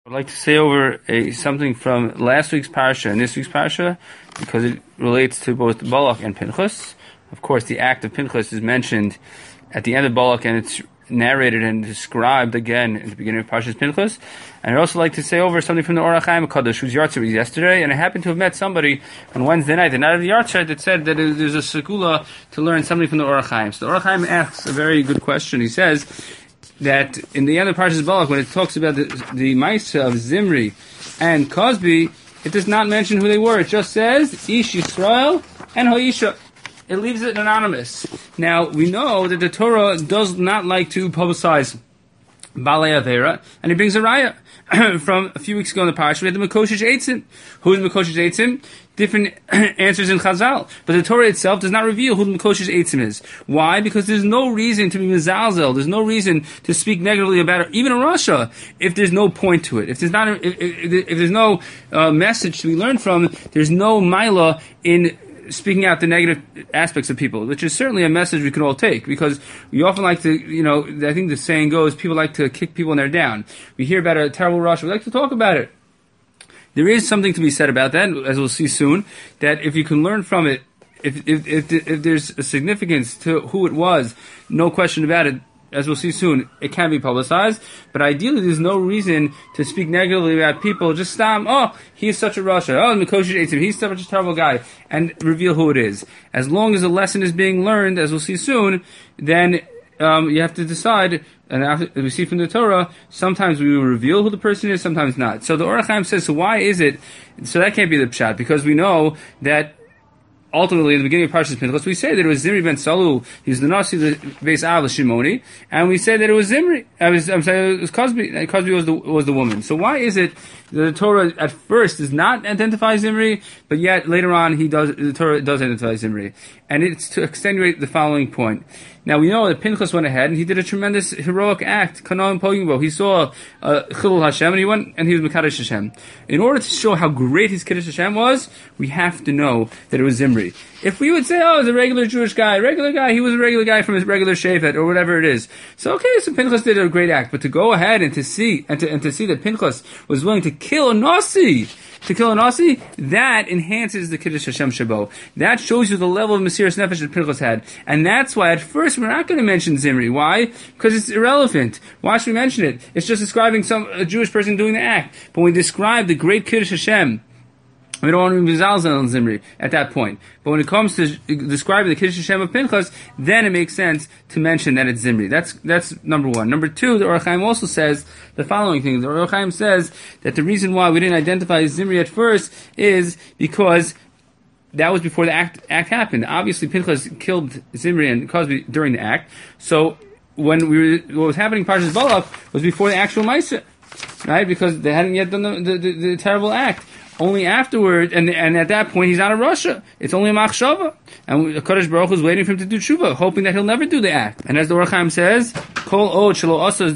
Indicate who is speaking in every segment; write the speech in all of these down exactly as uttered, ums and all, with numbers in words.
Speaker 1: I'd like to say over a, something from last week's parsha and this week's parsha, because it relates to both Balak and Pinchas. Of course, the act of Pinchas is mentioned at the end of Balak, and it's narrated and described again in the beginning of Parshas Pinchas. And I'd also like to say over something from the Orach Chaim HaKadosh, whose yahrzeit was yesterday, and I happened to have met somebody on Wednesday night, and out of the yahrzeit that said that there's a segula to learn something from the Orach Chaim. So the Orach Chaim asks a very good question. He says that in the end of Parshas Balak, when it talks about the, the Maisa of Zimri and Cosby, it does not mention who they were. It just says Ish Yisrael and Hoisha. It leaves it anonymous. Now, we know that the Torah does not like to publicize Balei Avera, and he brings a raya from a few weeks ago in the Parsha. We had the Mekoshish Eitzim. Who is Mekoshish Eitzim? Different answers in Chazal. But the Torah itself does not reveal who the Mekoshish Eitzim is. Why? Because there's no reason to be mezalzel. There's no reason to speak negatively about it, even in Russia, if there's no point to it. If there's not, a, if, if, if there's no uh, message to be learned from, there's no milah in speaking out the negative aspects of people, which is certainly a message we can all take, because we often like to, you know, I think the saying goes, people like to kick people when they're down. We hear about a terrible Russia, we like to talk about it. There is something to be said about that, as we'll see soon, that if you can learn from it, if if if, if there's a significance to who it was, no question about it, as we'll see soon, it can be publicized, but ideally there's no reason to speak negatively about people. Just stop, oh, he's such a Russia, oh, Mekoshish Eitzim, he's such a terrible guy, and reveal who it is. As long as a lesson is being learned, as we'll see soon, then um, you have to decide, and after, as we see from the Torah, sometimes we will reveal who the person is, sometimes not. So the Orach Chaim says, so why is it, so that can't be the pshat, because we know that ultimately, in the beginning of Parshas Pinchas, we say that it was Zimri ben Salu. He was the Nasi, the Beis Av, Shimoni, and we say that it was Zimri. I was, I'm sorry, it was Cosby. Cosby was the was the woman. So why is it that the Torah at first does not identify Zimri, but yet later on he does? The Torah does identify Zimri, and it's to extenuate the following point. Now we know that Pinchas went ahead and he did a tremendous heroic act. Kanal and Pogingbo. He saw uh, Chilul Hashem, and he went and he was Mekadosh Hashem. In order to show how great his Kiddush Hashem was, we have to know that it was Zimri. If we would say, oh, it was a regular Jewish guy, regular guy, he was a regular guy from his regular Shevet, or whatever it is. So okay, so Pinchas did a great act, but to go ahead and to see, and to, and to see that Pinchas was willing to kill a Nasi, to kill a Nasi, that enhances the Kiddush Hashem Shabo. That shows you the level of Mesiras Nefesh that Pinchas had. And that's why at first we're not going to mention Zimri. Why? Because it's irrelevant. Why should we mention it? It's just describing some a Jewish person doing the act. But when we describe the great Kiddush Hashem, we don't want to be mizalzel on Zimri at that point. But when it comes to describing the Kiddush Hashem of Pinchas, then it makes sense to mention that it's Zimri. That's that's number one. Number two, the Orach Chaim also says the following thing. The Orach Chaim says that the reason why we didn't identify Zimri at first is because that was before the act act happened. Obviously, Pinchas killed Zimri and Cosby during the act. So when we were, what was happening in Parshas Balak was before the actual Maisa, right? Because they hadn't yet done the, the, the, the terrible act. Only afterward, and and at that point, he's out of Russia. It's only a machshava. And Kadosh Baruch Hu is waiting for him to do tshuva, hoping that he'll never do the act. And as the Orach Chaim says, Kol od shelo asa,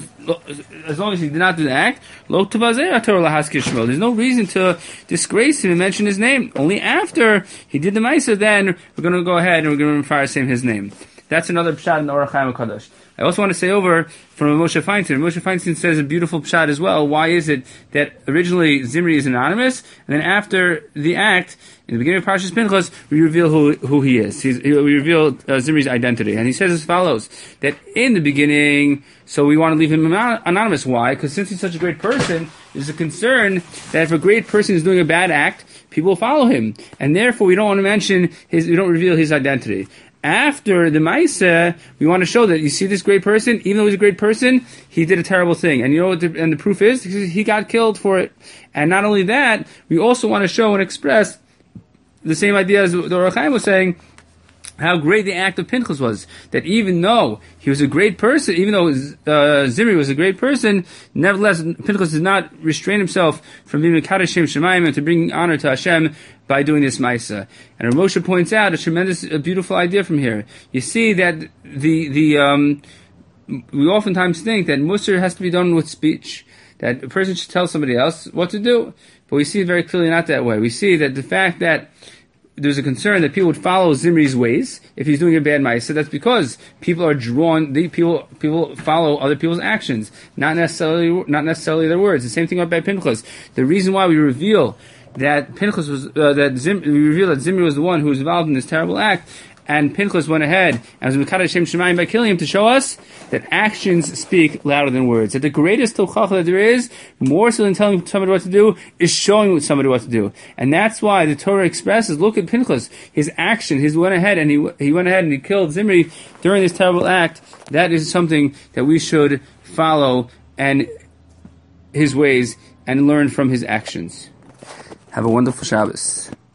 Speaker 1: as long as he did not do the act, lo tavazeh Torah lahaskir shmo. There's no reason to disgrace him and mention his name. Only after he did the ma'aseh, then we're going to go ahead and we're going to fire same his name. That's another pshat in the Orach Chaim HaKadosh. I also want to say over from Moshe Feinstein. Moshe Feinstein says a beautiful pshat as well. Why is it that originally Zimri is anonymous, and then after the act, in the beginning of Parshas Pinchas, we reveal who who he is. He's, we reveal uh, Zimri's identity. And he says as follows, that in the beginning, so we want to leave him anonymous. Why? Because since he's such a great person, there's a concern that if a great person is doing a bad act, people will follow him. And therefore, we don't want to mention his, we don't reveal his identity. After the Maisa, we want to show that you see this great person, even though he's a great person, he did a terrible thing. And you know what the, and the proof is? He got killed for it. And not only that, we also want to show and express the same idea as the Orach Chaim was saying, how great the act of Pinchas was. That even though he was a great person, even though uh, Zimri was a great person, nevertheless, Pinchas did not restrain himself from being Mekadosh Shem Shemayim and to bring honor to Hashem by doing this Maisa. And Rav Moshe points out a tremendous, a beautiful idea from here. You see that the, the, um, we oftentimes think that Musar has to be done with speech, that a person should tell somebody else what to do. But we see it very clearly not that way. We see that the fact that there's a concern that people would follow Zimri's ways if he's doing a bad ma'aseh. That's because people are drawn. The people people follow other people's actions, not necessarily not necessarily their words. The same thing about Pinchas. The reason why we reveal that Pinchas was uh, that Zim, we reveal that Zimri was the one who was involved in this terrible act, and Pinchas went ahead and was Mekadosh Shem Shemayim by killing him to show us that actions speak louder than words. That the greatest tochacha that there is, more so than telling somebody what to do, is showing somebody what to do. And that's why the Torah expresses, look at Pinchas, his action, he went ahead and he he went ahead and he killed Zimri during this terrible act. That is something that we should follow and his ways and learn from his actions. Have a wonderful Shabbos.